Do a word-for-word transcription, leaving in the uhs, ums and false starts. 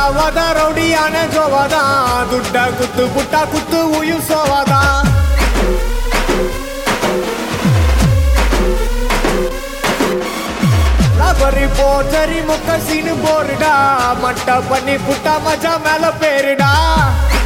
வத ரவுடியான ஜோவாதா துட்ட குத்து புட்டா குத்து உயிர் சோவாதா லபரி போச்சரி முக்க சீனு போருடா மட்ட பண்ணி புட்டா மஜா மேல பேருடா